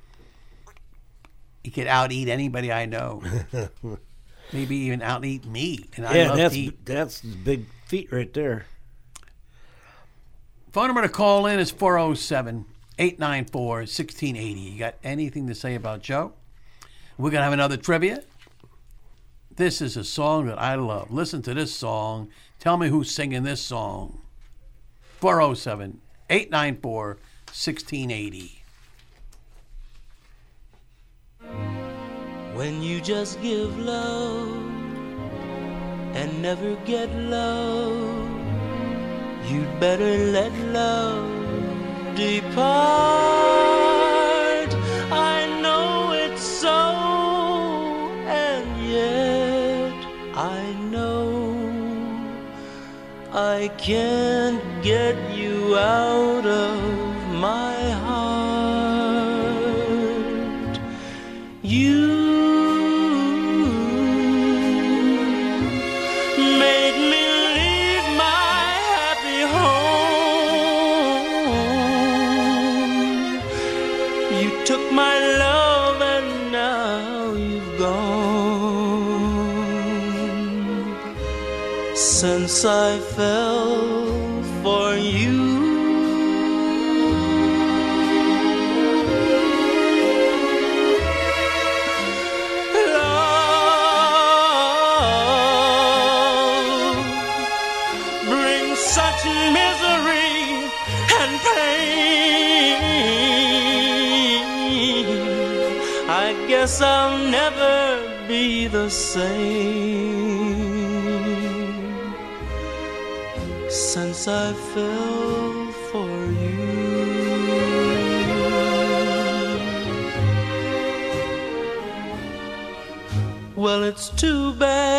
He could out-eat anybody I know. Maybe even out-eat me. And I yeah, love that's, to eat. that's the big feat right there. Phone number to call in is four oh seven, eight nine four, one six eight oh. You got anything to say about Joe? We're going to have another trivia. This is a song that I love. Listen to this song. Tell me who's singing this song. four oh seven, eight nine four, one six eight oh. When you just give love and never get love, you'd better let love depart. I know I can't get you out of my heart. You made me leave my happy home. You took my love and now you've gone. Since I fell for you, love brings such misery and pain. I guess I'll never be the same since I fell for you. Well, it's too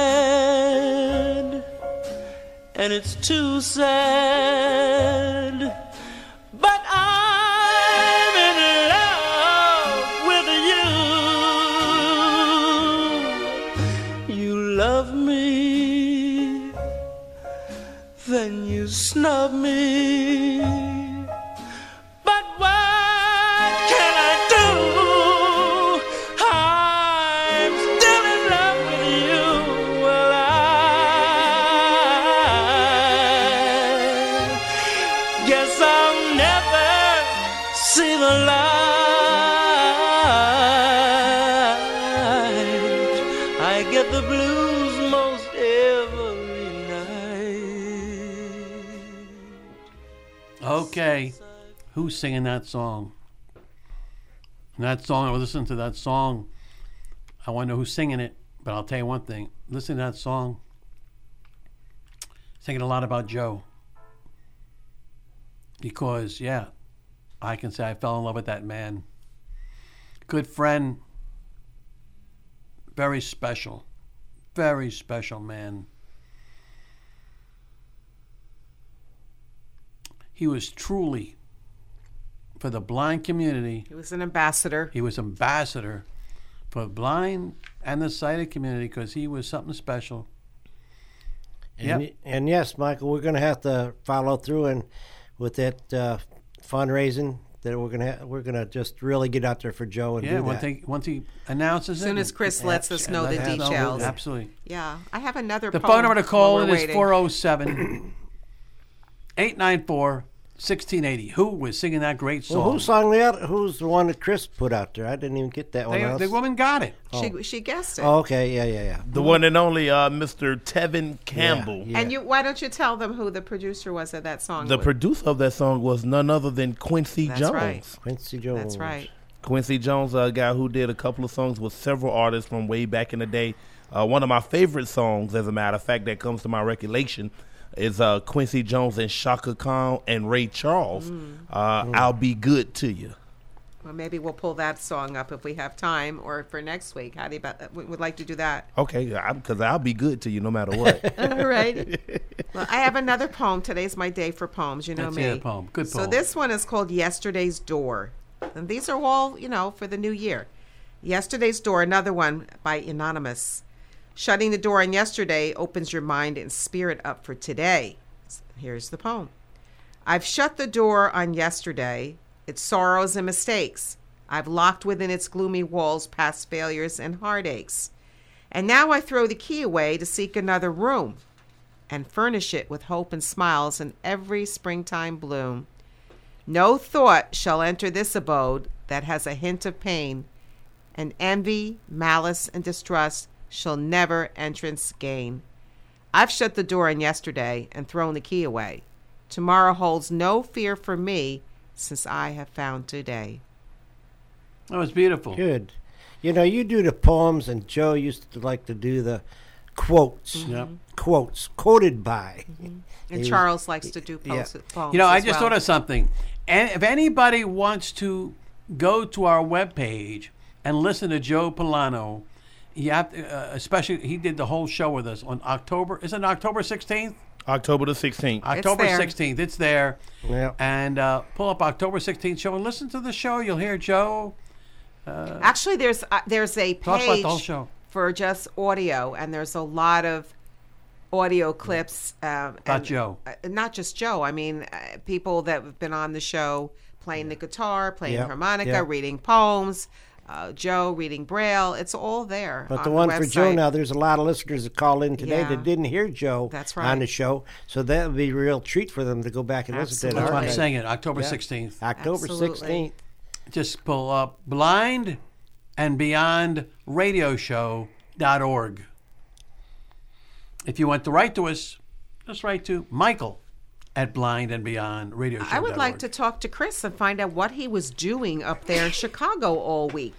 bad and it's too sad, but I'm in love with you. You love me, then you snub me, but what can I do? I'm still in love with you. Well, I guess I'll never see the light. I get the blues most every night. Okay, who's singing that song? And that song, I was listening to that song. I wonder who's singing it, but I'll tell you one thing. Listening to that song, thinking a lot about Joe. Because, yeah, I can say I fell in love with that man. Good friend. Very special. Very special man. He was truly, for the blind community. He was an ambassador. He was ambassador for the blind and the sighted community because he was something special. And, Yep. and yes, Michael, we're going to have to follow through and with that uh, fundraising that we're going to we're going to just really get out there for Joe and Yeah, do once, that. they, once he announces As it. soon as Chris lets us know the Absolutely. details. Absolutely. Yeah, I have another The poem phone number to call while in we're is waiting. four oh seven, eight nine four, one six eight zero. Who was singing that great song? Well, who sung the other? Who's the one that Chris put out there? I didn't even get that one. They- else. the woman got it. She she guessed it. Oh, okay, yeah, yeah, yeah. The one and only uh, Mister Tevin Campbell. And you, why don't you tell them who the producer was of that song? The with? producer of that song was none other than Quincy That's Jones. right. Quincy Jones. That's right. Quincy Jones, a guy who did a couple of songs with several artists from way back in the day. Uh, one of my favorite songs, as a matter of fact, that comes to my recollection is uh, Quincy Jones and Shaka Khan and Ray Charles. Mm. Uh, Mm. I'll Be Good to You. Well, maybe we'll pull that song up if we have time, or for next week. How do you about that? We would like to do that. Okay, because I'll be good to you no matter what. All right. Well, I have another poem. Today's my day for poems. You know Let's me. hear a poem. Good So poem. this one is called Yesterday's Door. And these are all, you know, for the new year. Yesterday's Door, another one by Anonymous. Shutting the door on yesterday opens your mind and spirit up for today. Here's the poem. I've shut the door on yesterday, its sorrows and mistakes. I've locked within its gloomy walls past failures and heartaches. And now I throw the key away to seek another room and furnish it with hope and smiles in every springtime bloom. No thought shall enter this abode that has a hint of pain, and envy, malice, and distrust shall never entrance gain. I've shut the door on yesterday and thrown the key away. Tomorrow holds no fear for me, since I have found today. That was beautiful. Good. You know, you do the poems, and Joe used to like to do the quotes. Yep. Quotes, quoted by. And He was- Charles likes to do yeah. posts, poems You know, I as just well. thought of something. And if anybody wants to go to our webpage and listen to Joe Polano, you have to, uh, especially he did the whole show with us on October. Is it October sixteenth? October the sixteenth. October there. sixteenth. It's there. Yeah. And uh, pull up October sixteenth show and listen to the show. You'll hear Joe. Uh, Actually, there's uh, there's a Talks about page the whole show. for just audio, and there's a lot of audio clips. Um, About and, Joe. Uh, not just Joe. I mean, uh, people that have been on the show playing the guitar, playing Yep, harmonica, yep. reading poems. Uh, Joe reading Braille. It's all there. But on the one for Joe website. now, there's a lot of listeners that call in today Yeah. that didn't hear Joe That's on right. the show. So that would be a real treat for them to go back and listen to That's that. why I'm saying it. October Yeah. sixteenth. October Absolutely. sixteenth. Just pull up Blind and Beyond Radio Show dot org. If you want to write to us, just write to Michael at Blind and Beyond Radio Show. I would like to talk to Chris and find out what he was doing up there in Chicago all week.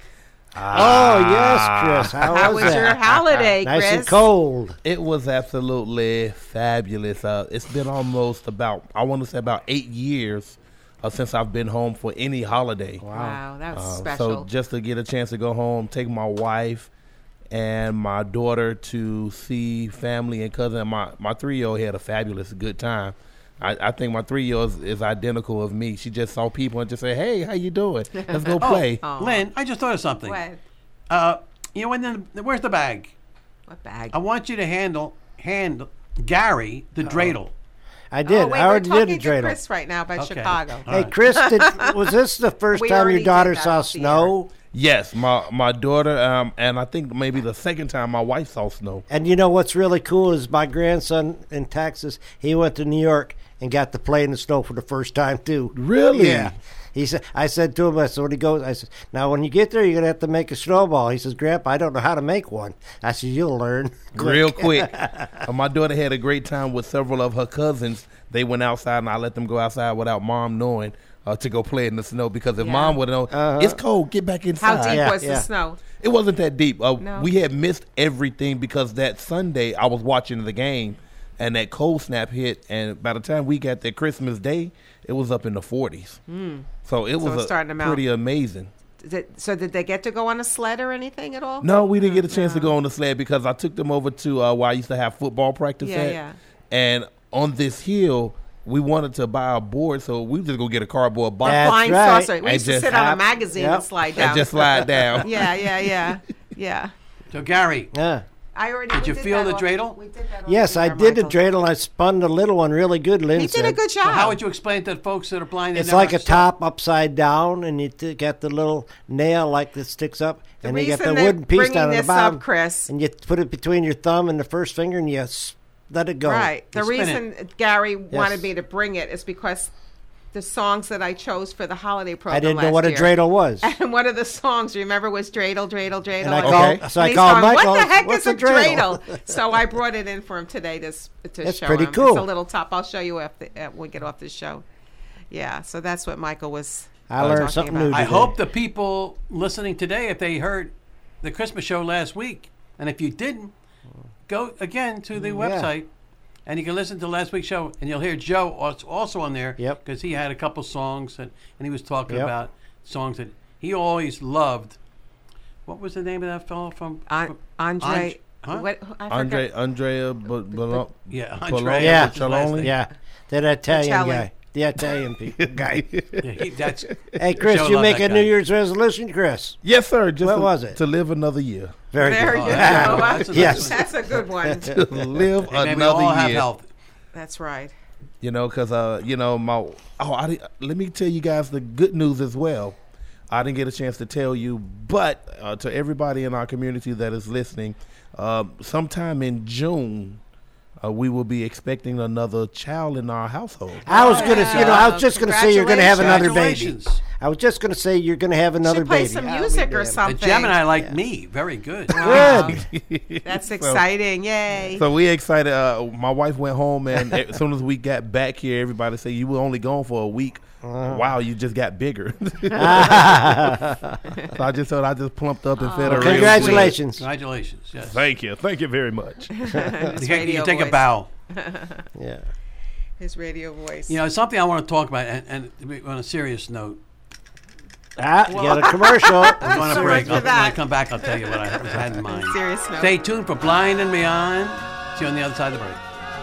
Oh, yes, Chris. How, How was, was that? your holiday, Nice and Chris? cold. It was absolutely fabulous. Uh, it's been almost about, I want to say about eight years uh, since I've been home for any holiday. Wow, that was Uh, special. So just to get a chance to go home, take my wife and my daughter to see family and cousin. My, my three-year-old had a fabulous good time. I, I think my three-year-old is, is identical of me. She just saw people and just said, "Hey, how you doing? Let's go play." Oh, Lynn, I just thought of something. What? Uh, you know, when the, where's the bag? What bag? I want you to handle hand Gary the dreidel. I did. Oh, wait, I already we're did talking a to dreidel. Chris right now about Okay. Chicago. Hey, Chris, did, was this the first We time already your did daughter that saw off the snow? Yes, my my daughter, um, and I think maybe the second time my wife saw snow. And you know what's really cool is my grandson in Texas, he went to New York and got to play in the snow for the first time, too. Really? Yeah. He said, I said to him, I said, when he goes, I said, now when you get there, you're going to have to make a snowball. He says, Grandpa, I don't know how to make one. I said, you'll learn. Real quick. Uh, my daughter had a great time with several of her cousins. They went outside, and I let them go outside without Mom knowing uh, to go play in the snow. Because if Yeah. Mom would have known, Uh-huh. it's cold, get back How inside. deep Yeah, was yeah. the snow? It wasn't that deep. Uh, No. We had missed everything because that Sunday I was watching the game, and that cold snap hit. And by the time we got there Christmas Day, it was up in the forties. Mm. So it So was it's a- starting to melt. pretty amazing. Did, so did they get to go on a sled or anything at all? No, we didn't get a chance to go on the sled because I took them over to uh, where I used to have football practice Yeah, at. yeah. And on this hill, we wanted to buy a board, so we just go get a cardboard box. That's Flying right. saucer. We And used to just sit on a hop- magazine yep. and slide down. And just slide down. yeah, yeah, yeah, yeah. So Gary, Yeah. I already. Did we you did feel that the off- dreidel? We did that off Yes, the I air, did the Michael. dreidel. I spun the little one really good, Lynn He did a said. good so job. how would you explain to folks that are blind? they It's never like a saw- top upside down, and you t- got the little nail like that sticks up, The and you got the reason they're wooden piece bringing down at the this bottom, up, Chris. and you put it between your thumb and the first finger, and you s- let it go. Right. The You spin reason Gary wanted Yes. me to bring it is because the songs that I chose for the holiday program I didn't know last what a year. dreidel was. And one of the songs, remember, was dreidel, dreidel, dreidel. And I And- called, Okay. so I and he's called going, Michael. What the heck What's is a a dreidel? dreidel? So I brought it in for him today to, s- to That's show pretty him. cool. It's a little top. I'll show you after uh, we get off the show. Yeah, so that's what Michael was I uh, learned talking something about. new I today. hope the people listening today, if they heard the Christmas show last week, and if you didn't, go again to the Yeah. website, and you can listen to last week's show, and you'll hear Joe als- also on there. Yep. Because he had a couple songs, and, and he was talking Yep. about songs that he always loved. What was the name of that fellow from? An- from- Andre. Huh? What, I forgot. Andre, Andrea, but, but, Yeah, Bologna, Andrea. Yeah. was his last name. Yeah, that Italian Bocelli. guy. The Italian people guy. Yeah, he, that's, Hey, Chris, Joe you loved make that a guy. New Year's resolution, Chris? Yes, sir. Just What to, was it? To live another year. Very There good. you go. that's a- Yes. That's a good one. To live Hey, may we another all have year. health. That's right. You know, because, uh, you know, my, oh, I, di- let me tell you guys the good news as well. I didn't get a chance to tell you, but uh, to everybody in our community that is listening, uh, sometime in June, uh, we will be expecting another child in our household. I was gonna, you know, I was just gonna say you're gonna have another baby. Congratulations. I was just gonna say you're gonna have another Should play baby. some I'll be music or damned. The something. Gemini like me. Very good. Wow. Good. That's So- exciting. Yay. So we excited. Uh, my wife went home, and as soon as we got back here, everybody said, "You were only gone for a week." Uh-huh. Wow, you just got bigger. So I just thought I just plumped up and fed her. real good. Congratulations. Congratulations. Yes. Thank you. Thank you very much. You, His take- you radio take a voice. bow. Yeah. His radio voice. You know, it's something I want to talk about, and, and to be on a serious note, Ah, you got a commercial. I'm going to So break. much for I'll, when I that. come back, I'll tell you what I had in mind. Serious note. Stay tuned for Blind and Beyond. See you on the other side of the break.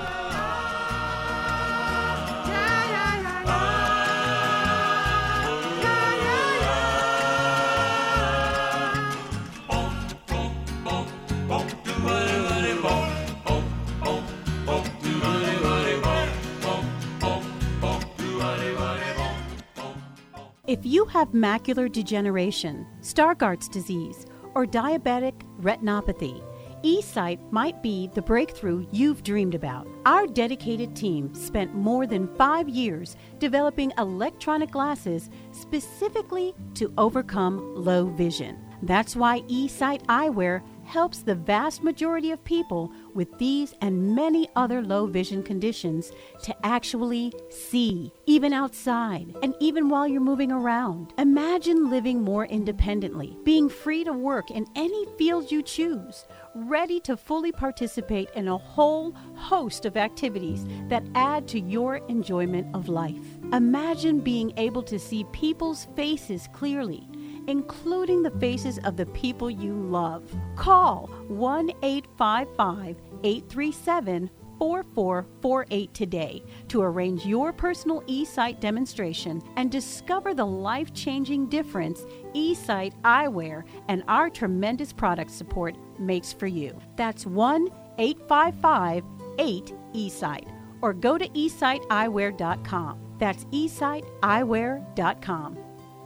If you have macular degeneration, Stargardt's disease, or diabetic retinopathy, eSight might be the breakthrough you've dreamed about. Our dedicated team spent more than five years developing electronic glasses specifically to overcome low vision. That's why eSight Eyewear helps the vast majority of people with these and many other low vision conditions to actually see, even outside, and even while you're moving around. Imagine living more independently, being free to work in any field you choose, ready to fully participate in a whole host of activities that add to your enjoyment of life. Imagine being able to see people's faces clearly, including the faces of the people you love. Call one eight five five, eight three seven, four four four eight today to arrange your personal eSight demonstration and discover the life-changing difference eSight Eyewear and our tremendous product support makes for you. That's one eight five five, eight, eSight or go to e sight eyewear dot com. That's e sight eyewear dot com.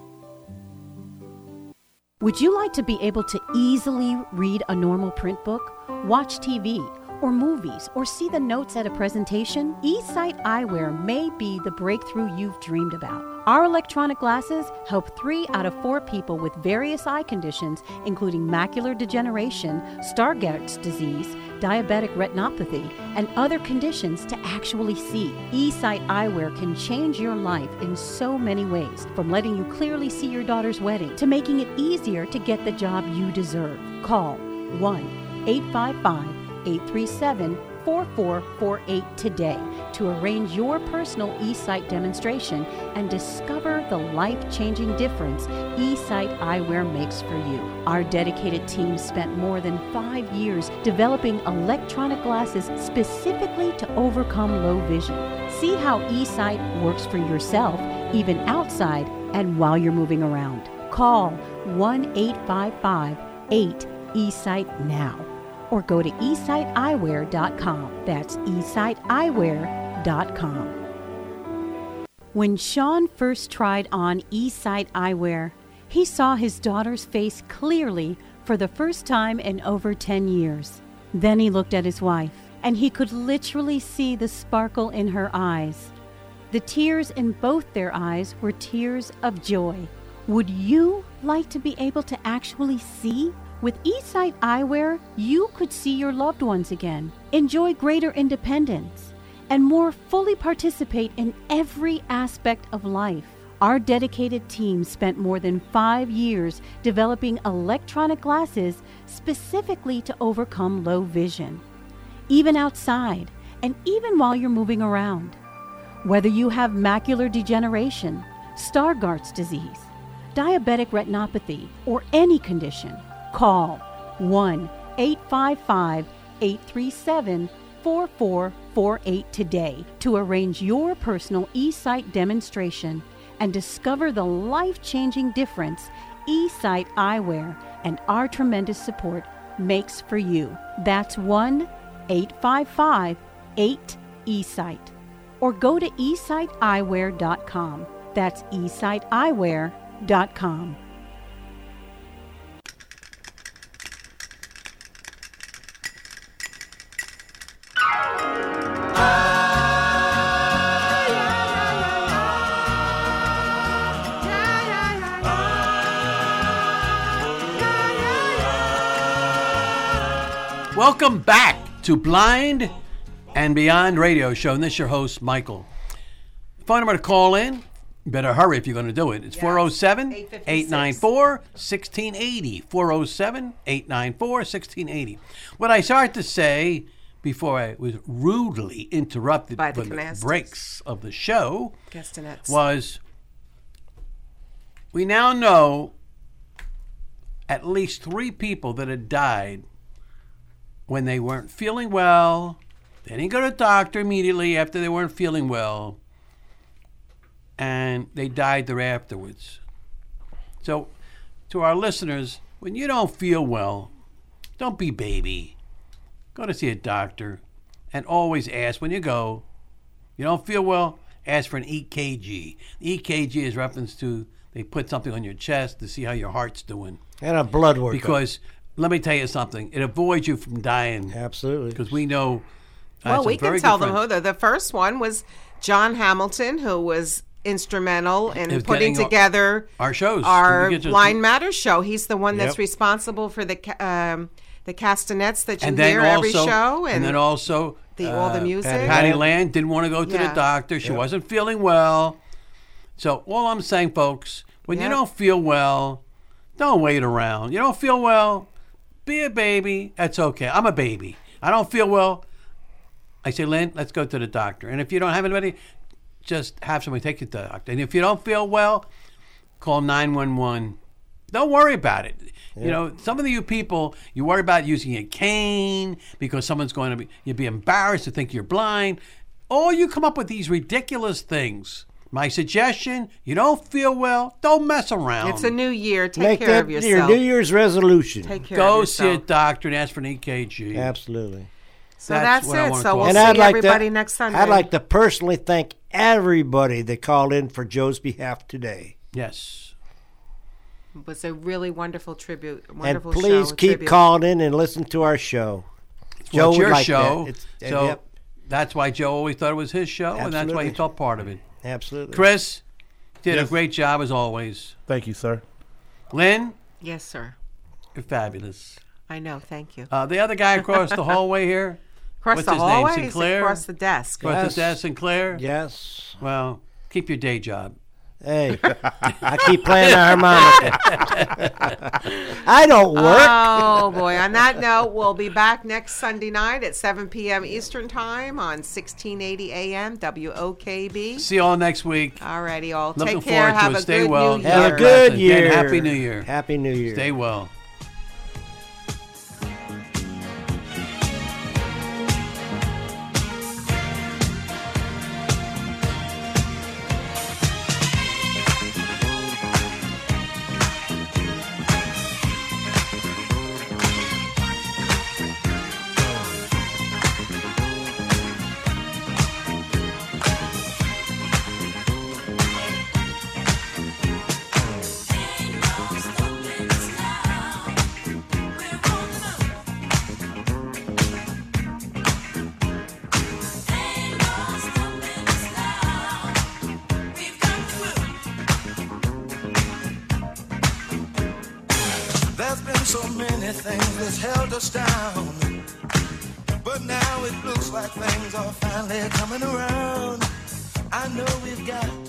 Would you like to be able to easily read a normal print book, watch T V, or movies, or see the notes at a presentation? eSight Eyewear may be the breakthrough you've dreamed about. Our electronic glasses help three out of four people with various eye conditions, including macular degeneration, Stargardt's disease, diabetic retinopathy, and other conditions to actually see. eSight Eyewear can change your life in so many ways, from letting you clearly see your daughter's wedding to making it easier to get the job you deserve. Call one eight five five, eight three seven, four four four eight today to arrange your personal eSight demonstration and discover the life-changing difference eSight Eyewear makes for you. Our dedicated team spent more than five years developing electronic glasses specifically to overcome low vision. See how eSight works for yourself, even outside and while you're moving around. Call one eight five five, eight, eSight now or go to e sight eyewear dot com. That's e sight eyewear dot com. When Sean first tried on eSight Eyewear, he saw his daughter's face clearly for the first time in over ten years. Then he looked at his wife, and he could literally see the sparkle in her eyes. The tears in both their eyes were tears of joy. Would you like to be able to actually see? With eSight Eyewear, you could see your loved ones again, enjoy greater independence, and more fully participate in every aspect of life. Our dedicated team spent more than five years developing electronic glasses specifically to overcome low vision, even outside and even while you're moving around. Whether you have macular degeneration, Stargardt's disease, diabetic retinopathy, or any condition, call one eight five five, eight three seven, four four four eight today to arrange your personal eSight demonstration and discover the life-changing difference eSight Eyewear and our tremendous support makes for you. That's one eight five five, eight, eSight or go to e sight eyewear dot com. That's e sight eyewear dot com. Welcome back to Blind and Beyond Radio Show, and this is your host, Michael. Phone number to call in. You better hurry if you're going to do it. It's yes. four oh seven, eight nine four, one six eight oh. four oh seven, eight nine four, one six eight oh. What I started to say before I was rudely interrupted by the, the breaks of the show Castanets. was we now know at least three people that had died when they weren't feeling well. They didn't go to the doctor immediately after they weren't feeling well, and they died there afterwards. So, to our listeners, when you don't feel well, don't be baby. Go to see a doctor, and always ask when you go. You don't feel well, ask for an E K G. The E K G is reference to they put something on your chest to see how your heart's doing. And a blood work. Because let me tell you something, it avoids you from dying. Absolutely. Because we know. Uh, Well, some we can very tell good them friends. who. The, the first one was John Hamilton, who was instrumental in Is putting getting our- together our shows. our We get to- Blind Matters show. He's the one that's Yep. responsible for the ca- um, the castanets that you And then hear also, every show, and, and, then also the all the uh, music. Patty Land didn't want to go to Yeah. the doctor. She Yep. wasn't feeling well. So all I'm saying, folks, when you Yep. don't feel well, don't wait around. You don't feel well, be a baby. That's okay. I'm a baby. I don't feel well. I say, Lynn, let's go to the doctor. And if you don't have anybody, just have somebody take you to the doctor. And if you don't feel well, call nine one one. Don't worry about it. You Yeah. know, some of you people, you worry about using a cane because someone's going to be, you'd be embarrassed to think you're blind. Or you come up with these ridiculous things. My suggestion, you don't feel well, don't mess around. It's a new year. Take Make care that of your yourself. New Year's resolution. Take care Go of see a yourself. doctor and ask for an E K G. Absolutely. So that's, what I it. wanna So talk we'll And see I'd like everybody to, next Sunday. I'd like to personally thank everybody that called in for Joe's behalf today. Yes. It was a really wonderful tribute. And Wonderful please show, a keep tribute. calling in and listen to our show. Joe Well, it's would your like show. that. It's, so yep, that's why Joe always thought it was his show, and that's why he Absolutely. felt part of it. absolutely. Chris did Yes. a great job as always. Thank you, sir. Lynn, Yes, sir. you're fabulous. I know. Thank you. Uh, the other guy across the hallway here. Across what's the his hallway? name? He's Sinclair? across the desk. Across Yes. the desk, Sinclair? Yes. Well, keep your day job. Hey, I keep playing the harmonica. I don't work. Oh, boy. On that note, we'll be back next Sunday night at seven p.m. Eastern Time on sixteen eighty A M W O K B. See you all next week. All righty, all. Looking Take care. forward to Have it. a Stay good well. New Year. Have a good Again, year. Happy New Year. Happy New Year. Stay well. There's been so many things that's held us down. But now it looks like things are finally coming around. I know we've got